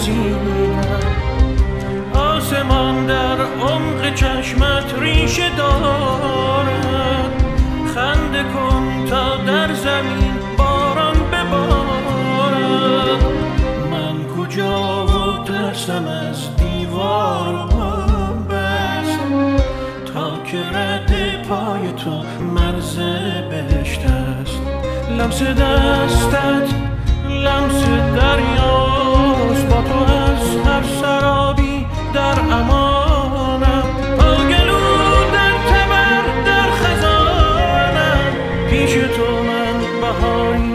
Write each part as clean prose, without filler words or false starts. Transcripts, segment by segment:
سینه. آسمان در عمق چشمت ریشه دارد، خنده کن تا در زمین باران ببارد. من کجا و ترسم از دیوار و بست، تا که رد پای تو مرز بهشت است. لمس دستت لمس دریاست، با تو از هر سرابی در امانم. آگلو در تبر در خزانم، پیش تو من بهاری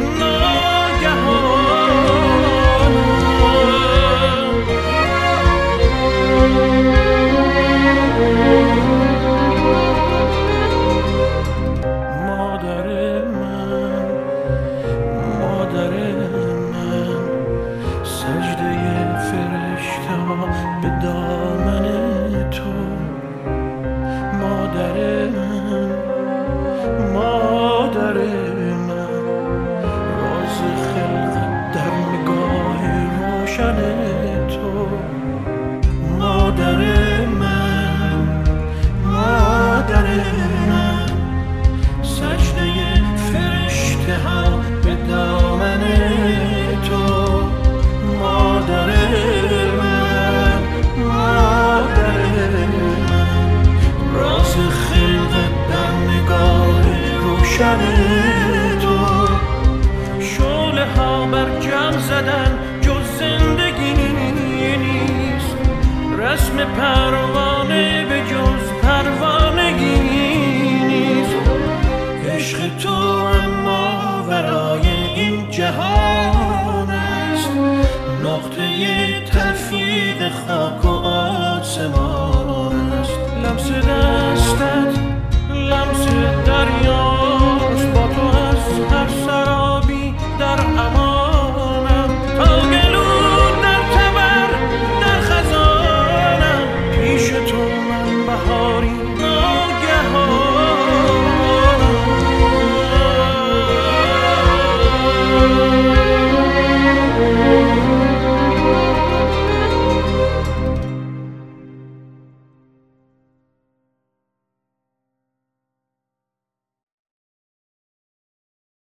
ناگهانم. مادر من سجده فرشته ها به دامن تو. مادر من راز خلقت در نگاه روشن تو. مادر من سجده فرشته ها به دامن تو. مادر من راز خلقت در نگاه روشن تو. شعله ها بر جمع زدن جز زندگی نیست، رسم پروانه به